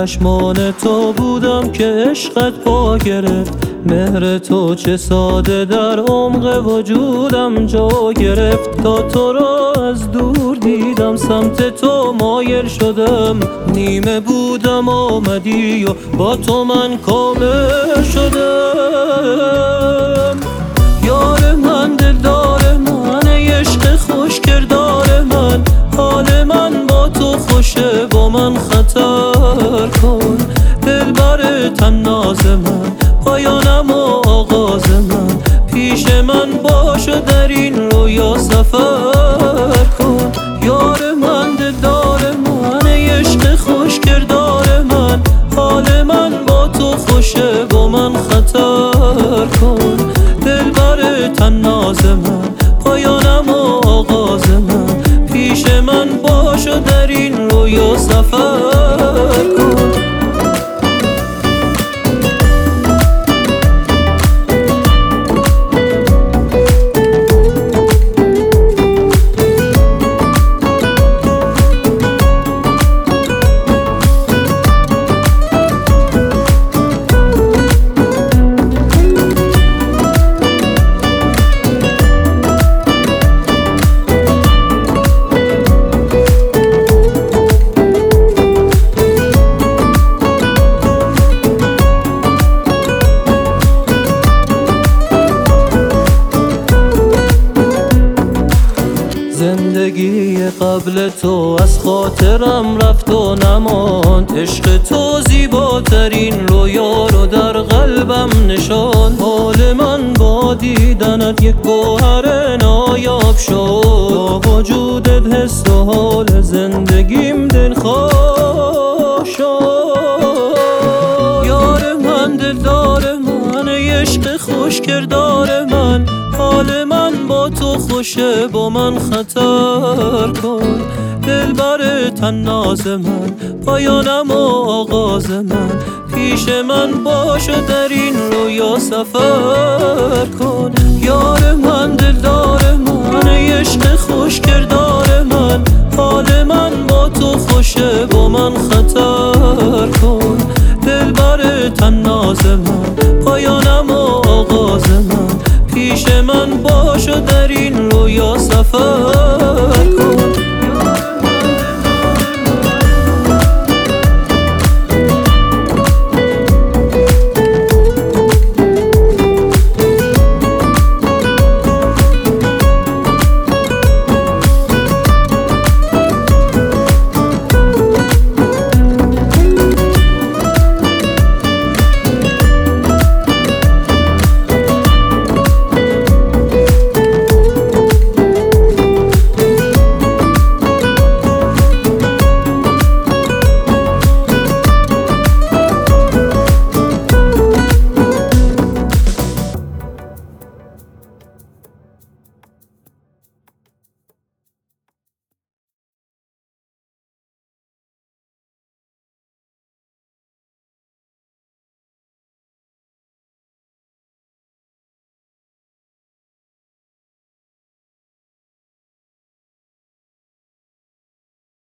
چشمان تو بودم که عشقت پا گرفت. مهر تو چه ساده در عمق وجودم جا گرفت. تا تو را از دور دیدم سمت تو مایل شدم. نیمه بودم آمدی و با تو من کامل شدم. یار من، دلدار من، عشق خوش کردار من. حال من با تو خوشه، با من خطر کن. دلبر طناز من، پایانم و آغاز من. پیش من باش و در این رویا سفر کن. یار من، دلدار من، عشق خوش کردار من. حال من با تو خوشه، با من خطر کن. دلبر طناز من، پایانم و آغاز من. پیش من باش و در این رویا سفر کن. زندگی قبل تو از خاطرم رفت و نماند. عشق تو زیباترین رویا رو در قلبم نشاند. حال من با دیدنت یک گوهر نایاب شد. با وجودت حس و حال زندگیم دلخواه شد. یار من، دلدار من، عشق خوش کردار من. حال من با تو خوشه، با من خطر کن. دلبر طناز من، پایانم و آغاز من. پیش من باش و در این رویا سفر کن. یار من، دلدار من، عشق خوش کردار من. حال من با تو خوشه، با من خطر کن. دلبر طناز من، پایانم و آغاز من. پیش من باش و در این رویا سفر